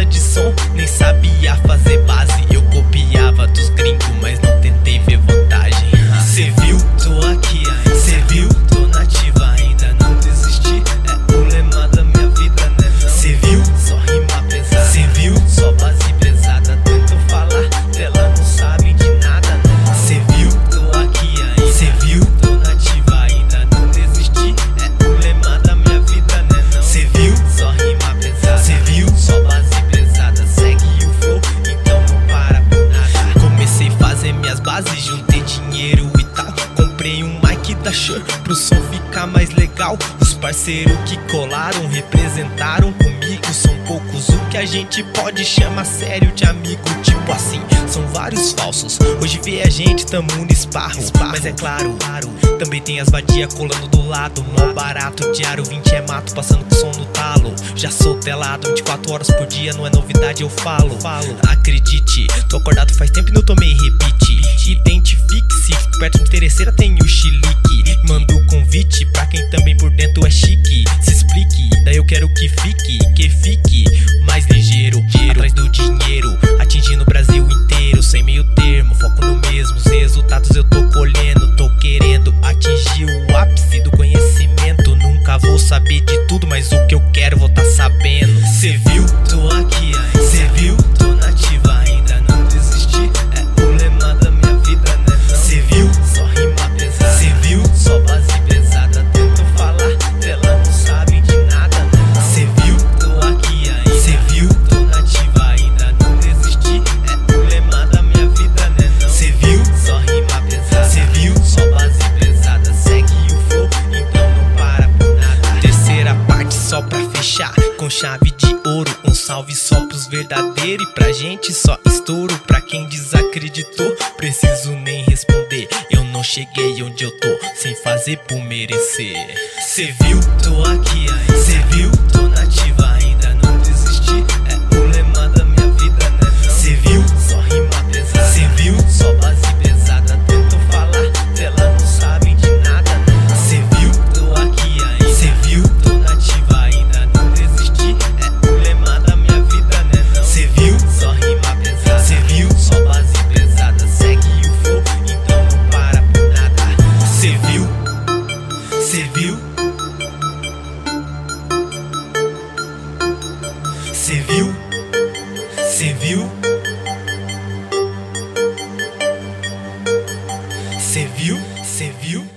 de som, nem sabia fazer base. Eu copiava dos gringos, mas não tentei ver vantagem. Cê viu? Tô aqui ainda. Cê viu? Tô nativa ainda, não desisti. É o lema da minha vida, né não? Cê viu? Só rima pesada. Cê viu? Só base pesada. Tento falar, ela não sabe de nada, né? Cê viu? Tô aqui ainda. Cê viu? Tô nativa ainda, não desisti. É o lema da minha vida, né não? Cê viu? Só rima pesada. Cê viu? Só base pesada. Segue o flow, então não para por nada. Comecei a fazer minhas bases, juntei dinheiro e tal. Comprei um mic da Shure pro som ficar mais legal. Os parceiros que colaram representaram comigo. São poucos o que a gente pode chamar sério de amigo. Tipo assim, são vários falsos. Hoje vê a gente, tamo no esparro. Mas é claro, também tem as vadia colando do lado. Mó barato, diário 20 é mato, passando com som no talo. Já sou telado 24 horas por dia, não é novidade, eu falo. Acredite, tô acordado faz tempo e não tomei rebite. Identifique-se, perto de Terceira tem o chilique. Manda o convite pra quem também por dentro é chique. Se explique, daí eu quero que fique mais ligeiro, atrás do dinheiro, atingindo o Brasil inteiro, sem meio termo, foco no mesmo. Os resultados eu tô colhendo, tô querendo atingir o ápice do conhecimento. Nunca vou saber de tudo, mas o que eu quero vou tá sabendo. Cê viu? Tô aqui ainda. Cê viu? Tô nativa ainda, não desisti. É o lema da minha vida, né não? Cê viu? Só rima pesada. Cê viu? Só base pesada. Tento falar, ela não sabe de nada, né? Cê viu? Tô aqui ainda. Cê viu? Tô nativa ainda, não desisti. É o lema da minha vida, né não? Cê viu? Só rima pesada. Cê viu? Só base pesada. Segue o flow, então não para por nada. Terceira parte só pra fechar, com chave de ouro. Um salve só pros verdadeiros e pra gente só estouro. Pra quem desacreditou, preciso nem responder. Eu não cheguei onde eu tô, sem fazer por merecer. Cê viu? Tô aqui ainda. Cê viu? Tô nativa ainda, não desisti. É o lema da minha vida, né não? Cê viu? Só rima pesada. Cê viu? Só base pesada. Tento falar, ela não sabe de nada, né? Cê viu? Tô aqui ainda. Cê viu? Tô nativa ainda, não desisti. É o lema da minha vida, né não? Cê viu? Só rima pesada. Cê viu? Só base pesada. Segue o flow, então não para por nada. Cê viu? Cê viu? Cê viu? Cê viu? Cê viu? Cê viu?